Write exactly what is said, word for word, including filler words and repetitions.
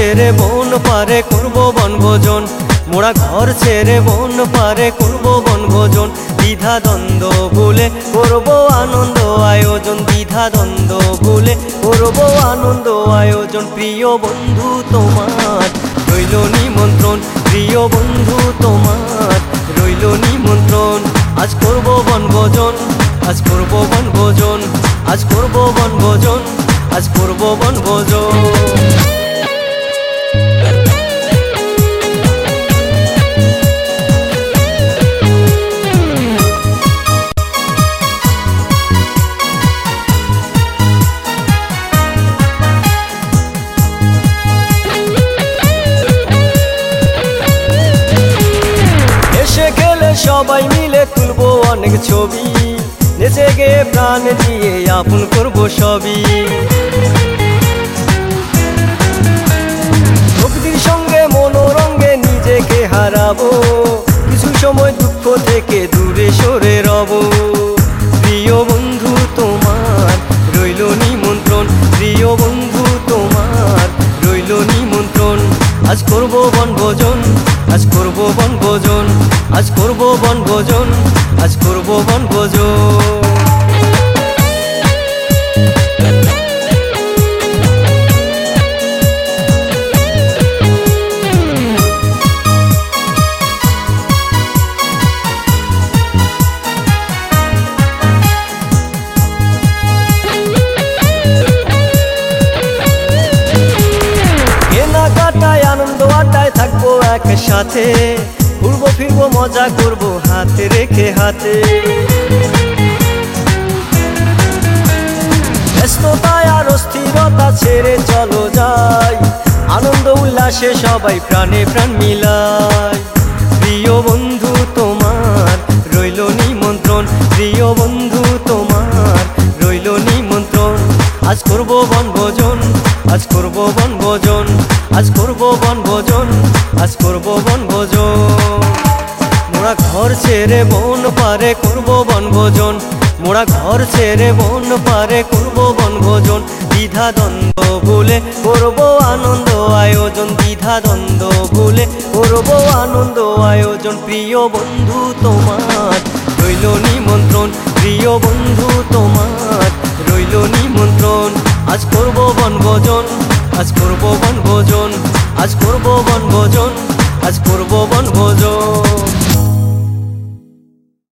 ছেড়ে বন পারে করব বনভোজন, মোরা ঘর ছেড়ে বন পারে করব বনভোজন। দ্বিধা দ্বন্দ্ব ভুলে করব আনন্দ আয়োজন, দ্বিধা দ্বন্দ্ব ভুলে করব আনন্দ আয়োজন। প্রিয় বন্ধু তোমার রইল নিমন্ত্রণ, প্রিয় বন্ধু তোমার রইল নিমন্ত্রণ। আজ করব বনভোজন, আজ করব বনভোজন, আজ করব বনভোজন, আজ করব বনভোজন। সবাই মিলে তুলবো অনেক ছবি, নেচে গে প্রাণ দিয়ে আপন করবো সবই। প্রকৃতির সঙ্গে মনোরঙ্গে নিজেকে হারাবো, কিছু সময় দুঃখ থেকে দূরে সরে রব। প্রিয় বন্ধু তোমার রইল নিমন্ত্রণ, প্রিয় বন্ধু তোমার রইল নিমন্ত্রণ। আজ করব বনভোজন, আজ করব বনভোজন, আজ করব বনভোজন, আজ করব বনভোজন। কেনাকাটায় আনন্দ আড্ডায় থাকবো একসাথে, ঘুরবো ফিরবো মজা করবো হাতে রেখে হাতে। ব্যস্ততায় আর অস্থিরতা ছেড়ে চলো যাই, আনন্দ উল্লাসে সবাই প্রাণে প্রাণ মিলাই। প্রিয় বন্ধু তোমার রইল নিমন্ত্রণ, প্রিয় বন্ধু তোমার রইল নিমন্ত্রণ। আজ করব বনভোজন, আজ করব বনভোজন, আজ করব বনভোজন, আজ করব বনভোজন। মোরা ঘর ছেড়ে বন পারে করব বনভোজন, মোরা ঘর ছেড়ে বন পারে করব বনভোজন। দ্বিধা দ্বন্দ্ব ভুলে করব আনন্দ আয়োজন, দ্বিধা দ্বন্দ্ব ভুলে করব আনন্দ আয়োজন। প্রিয় বন্ধু তোমার রইল নিমন্ত্রণ, প্রিয় বন্ধু তোমার রইল নিমন্ত্রণ। আজ করব বনভোজন, আজ করব বনভোজন, আজ করব বনভোজন, আজ করব বনভোজন।